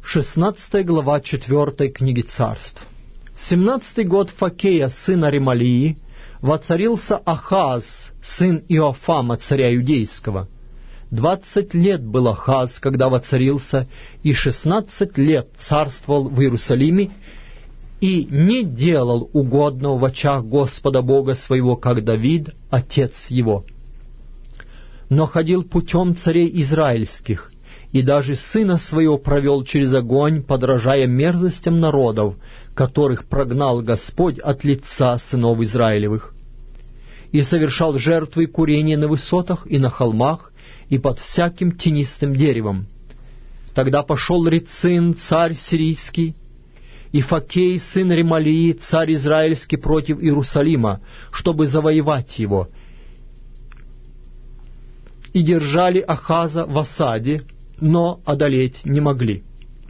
16 глава 4 книги Царств. В 17 год Факея, сына Ремалии, воцарился Ахаз, сын Иофама, царя Иудейского. 20 лет был Ахаз, когда воцарился, и 16 лет царствовал в Иерусалиме, и не делал угодного в очах Господа Бога своего, как Давид, отец его. Но ходил путем царей израильских, и даже сына своего провел через огонь, подражая мерзостям народов, которых прогнал Господь от лица сынов Израилевых. И совершал жертвы и курения на высотах и на холмах, и под всяким тенистым деревом. Тогда пошел Рецин, царь сирийский, и Факей, сын Ремалии, царь израильский, против Иерусалима, чтобы завоевать его. И держали Ахаза в осаде, но одолеть не могли.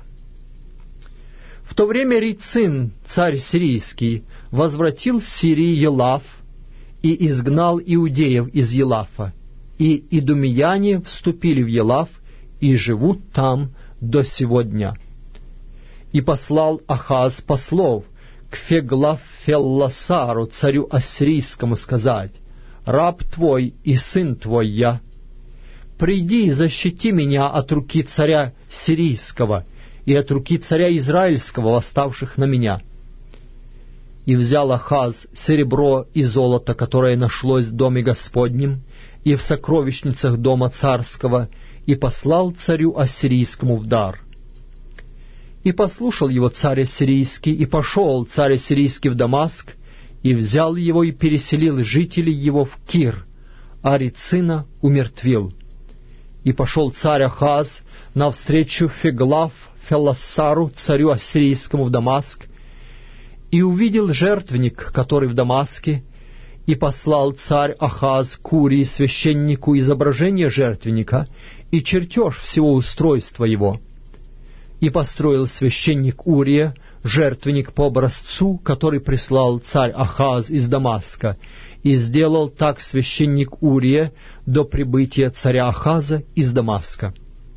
В то время Рецин, царь сирийский, возвратил с Сирии Елаф и изгнал иудеев из Елафа, и идумеяне вступили в Елаф и живут там до сего дня. И послал Ахаз послов к Феглафелласару, царю ассирийскому, сказать: «Раб твой и сын твой я. Приди и защити меня от руки царя сирийского и от руки царя израильского, восставших на меня». И взял Ахаз серебро и золото, которое нашлось в доме Господнем и в сокровищницах дома царского, и послал царю ассирийскому в дар. И послушал его царь ассирийский, и пошел царь ассирийский в Дамаск, и взял его и переселил жителей его в Кир, а Рецина умертвил. И пошел царь Ахаз навстречу Феглафелласару, царю ассирийскому, в Дамаск, и увидел жертвенник, который в Дамаске, и послал царь Ахаз к Урии, священнику, изображение жертвенника и чертеж всего устройства его. И построил священник Урия жертвенник по образцу, который прислал царь Ахаз из Дамаска, и сделал так священник Урия до прибытия царя Ахаза из Дамаска.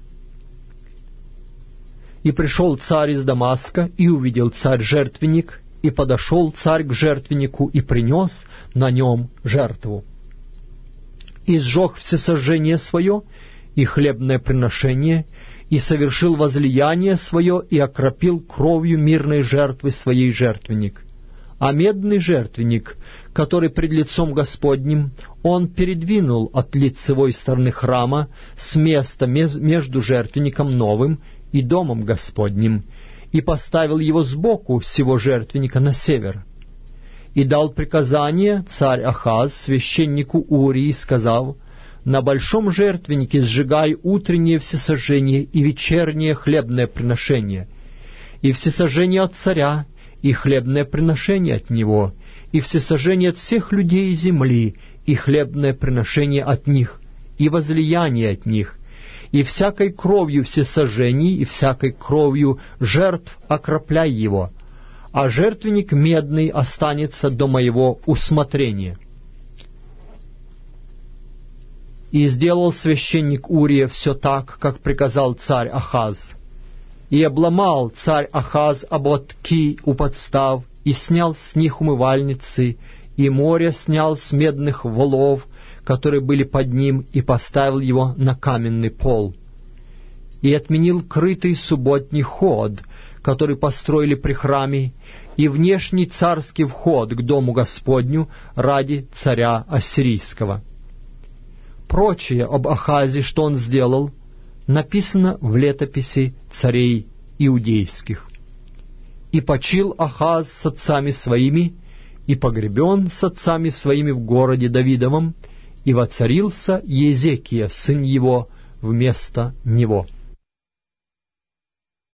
И пришел царь из Дамаска, и увидел царь жертвенник, и подошел царь к жертвеннику, и принес на нем жертву. И сжег всесожжение свое, и хлебное приношение, и совершил возлияние свое, и окропил кровью мирной жертвы своей жертвенник. А медный жертвенник, который пред лицом Господним, он передвинул от лицевой стороны храма с места между жертвенником новым и домом Господним, и поставил его сбоку сего жертвенника на север. И дал приказание царь Ахаз священнику Урии, сказав: «На большом жертвеннике сжигай утреннее всесожжение и вечернее хлебное приношение, и всесожжение от царя, и хлебное приношение от него, и всесожжение от всех людей земли, и хлебное приношение от них, и возлияние от них, и всякой кровью всесожжений, и всякой кровью жертв окропляй его, а жертвенник медный останется до моего усмотрения». И сделал священник Урия все так, как приказал царь Ахаз. И обломал царь Ахаз ободки у подстав, и снял с них умывальницы, и море снял с медных волов, которые были под ним, и поставил его на каменный пол. И отменил крытый субботний ход, который построили при храме, и внешний царский вход к дому Господню ради царя ассирийского. Прочее об Ахазе, что он сделал, написано в летописи царей иудейских. И почил Ахаз с отцами своими, и погребен с отцами своими в городе Давидовом, и воцарился Езекия, сын его, вместо него.